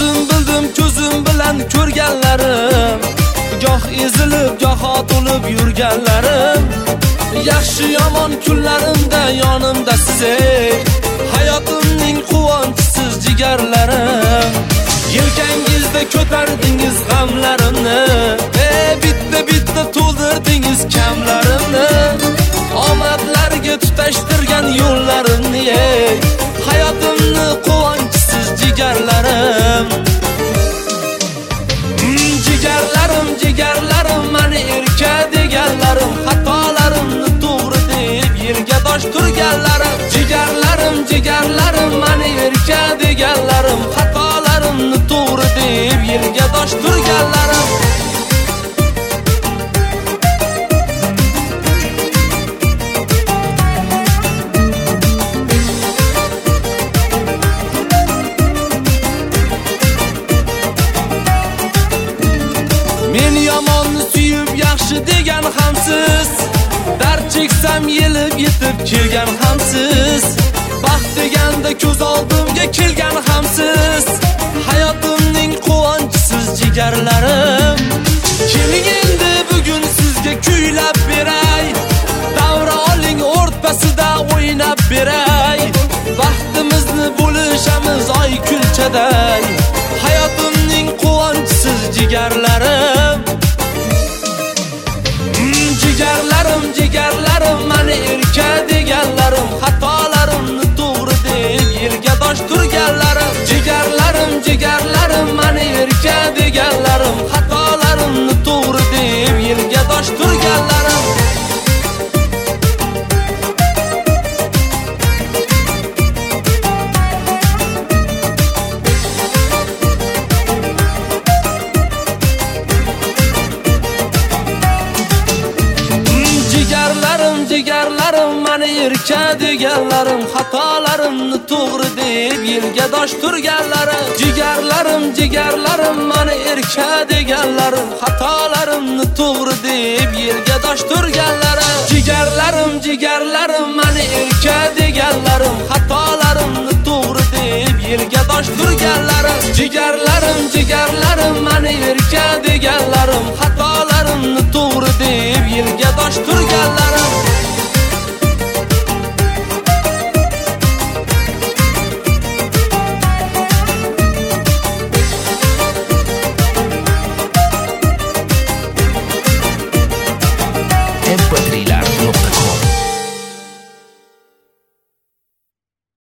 o'zim bildim ko'zim bilan ko'rganlarim, goh ezilib goh otulib yurganlarim. Yaxshi yomon kunlarimda yonimda siz ey, hayotimning quvonchisiz jigarlarim. Yelkangizda ko'tardingiz g'amlarimni, bitta to'ldirdingiz kamlarimni. Omadlarga tutashtirgan yo'llarimni ey, hayotimni quvonchisiz jigarlarim. Jigarlarim meni erka deganlarim, xatolarimni to'g'ri deb yerga dosh turganlarim. Jigarlarim meni erka deganlarim, xatolarimni to'g'ri deb yerga dosh turganlarim. Men yomonni suyib yaxshi degan hamsiz, dard cheksam yelib yetib kelgan hamsiz. Baxt deganda ko'z oldimga kelgan hamsiz, hayotimning quvonchisiz jigarlarim. Keling endi bugun sizga kuylab beray, davra oling o'rtasida o'ynab beray. Baxtimizni bo'lishamiz oy kulchaday, hayotimning quvonchisiz jigarlarim. Jigarlarim meni erka deganlarim, xatolarimni to'g'ri deb yerga dosh turganlarim. Jigarlarim meni erka deganlarim, xatolarimni to'g'ri deb yerga dosh turganlarim. Jigarlarim meni erka deganlarim, xatolarimni to'g'ri deb yerga dosh turganlarim. Jigarlarim meni erka deganlarim, xatolarimni to'g'ri deb yerga dosh turganlarim. Jigarlarim meni erka deganlarim, xatolarimni to'g'ri deb yerga dosh turganlarim. Jigarlarim